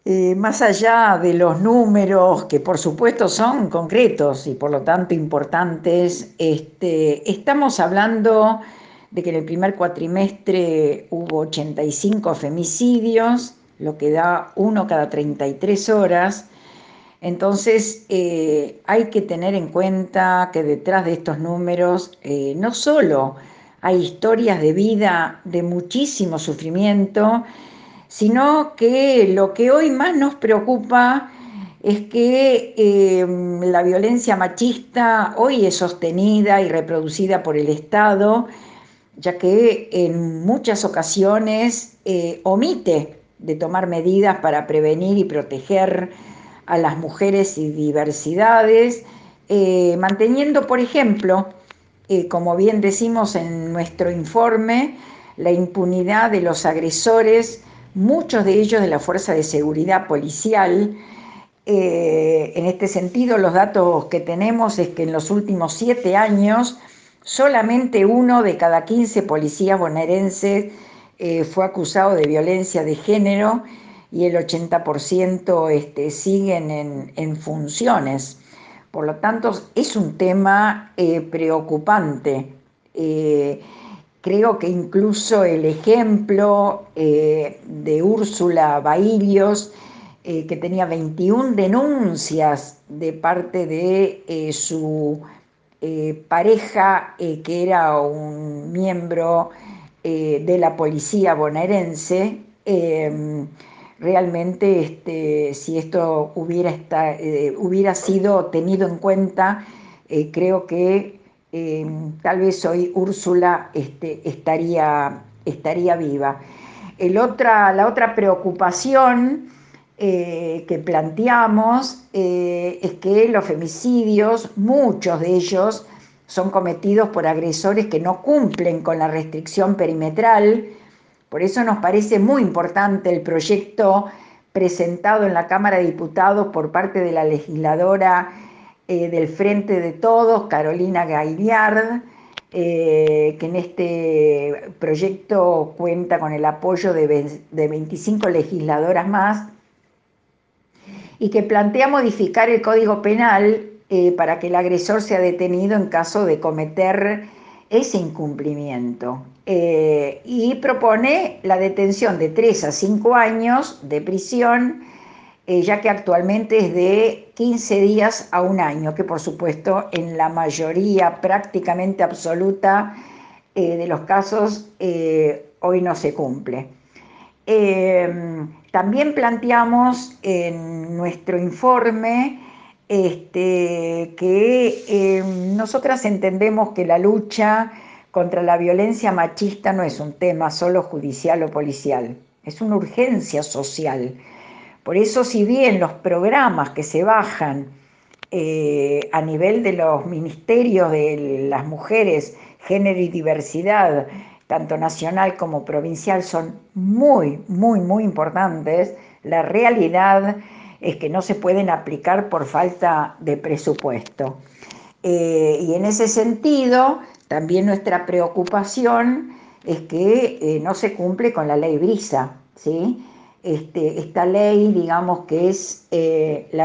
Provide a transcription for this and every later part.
Más allá de los números, que por supuesto son concretos y por lo tanto importantes, estamos hablando de que en el primer cuatrimestre hubo 85 femicidios, lo que da uno cada 33 horas. Entonces, hay que tener en cuenta que detrás de estos números no solo hay historias de vida de muchísimo sufrimiento, sino que lo que hoy más nos preocupa es que la violencia machista hoy es sostenida y reproducida por el Estado, ya que en muchas ocasiones omite de tomar medidas para prevenir y proteger a las mujeres y diversidades, manteniendo, por ejemplo, como bien decimos en nuestro informe, la impunidad de los agresores, muchos de ellos de la Fuerza de Seguridad Policial. En este sentido, los datos que tenemos es que en los últimos 7 años, solamente uno de cada 15 policías bonaerenses fue acusado de violencia de género y el 80% siguen en funciones. Por lo tanto, es un tema preocupante. Eh, Creo que incluso el ejemplo de Úrsula Baillios, que tenía 21 denuncias de parte de su pareja, que era un miembro de la policía bonaerense. Realmente, si esto hubiera sido tenido en cuenta, creo que tal vez hoy Úrsula estaría viva. La otra preocupación que planteamos es que los femicidios, muchos de ellos, son cometidos por agresores que no cumplen con la restricción perimetral. Por eso nos parece muy importante el proyecto presentado en la Cámara de Diputados por parte de la legisladora del Frente de Todos, Carolina Gaillard, que en este proyecto cuenta con el apoyo de 25 legisladoras más, y que plantea modificar el Código Penal para que el agresor sea detenido en caso de cometer ese incumplimiento. Y propone la detención de 3 a 5 años de prisión, ya que actualmente es de 15 días a un año, que por supuesto en la mayoría prácticamente absoluta de los casos hoy no se cumple. También planteamos en nuestro informe que nosotras entendemos que la lucha contra la violencia machista no es un tema solo judicial o policial, es una urgencia social. Por eso, si bien los programas que se bajan a nivel de los ministerios de las mujeres, género y diversidad, tanto nacional como provincial, son muy, muy, muy importantes, la realidad es que no se pueden aplicar por falta de presupuesto. Y en ese sentido, también nuestra preocupación es que no se cumple con la ley Brisa, ¿sí? Esta ley, digamos que es la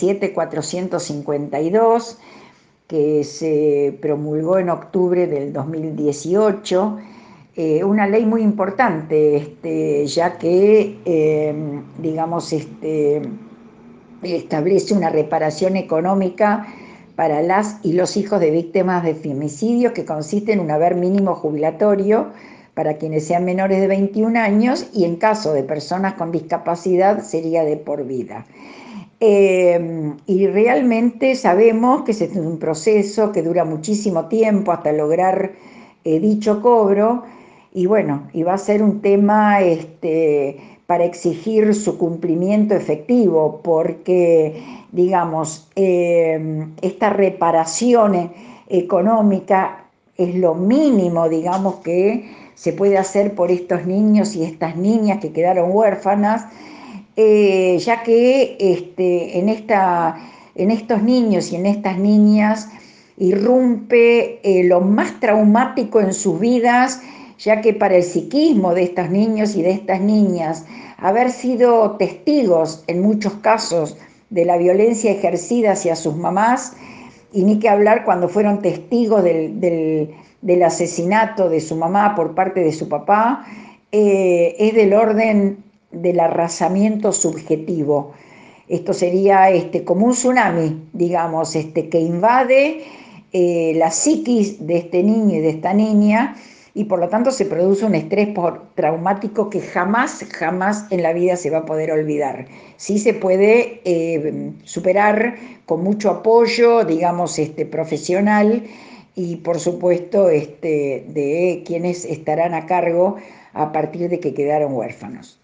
27452, que se promulgó en octubre del 2018, una ley muy importante, ya que, digamos, establece una reparación económica para las y los hijos de víctimas de femicidios, que consiste en un haber mínimo jubilatorio para quienes sean menores de 21 años, y en caso de personas con discapacidad sería de por vida. Y realmente sabemos que es un proceso que dura muchísimo tiempo hasta lograr dicho cobro, y bueno, y va a ser un tema para exigir su cumplimiento efectivo, porque, digamos, esta reparación económica es lo mínimo, digamos, que se puede hacer por estos niños y estas niñas que quedaron huérfanas, ya que en estos niños y en estas niñas irrumpe lo más traumático en sus vidas, ya que para el psiquismo de estos niños y de estas niñas, haber sido testigos en muchos casos de la violencia ejercida hacia sus mamás, y ni que hablar cuando fueron testigos del asesinato de su mamá por parte de su papá, es del orden del arrasamiento subjetivo. Esto sería como un tsunami, digamos, que invade la psiquis de este niño y de esta niña, y por lo tanto se produce un estrés traumático que jamás, jamás en la vida se va a poder olvidar. Sí se puede superar con mucho apoyo, digamos, profesional, y por supuesto de quienes estarán a cargo a partir de que quedaron huérfanos.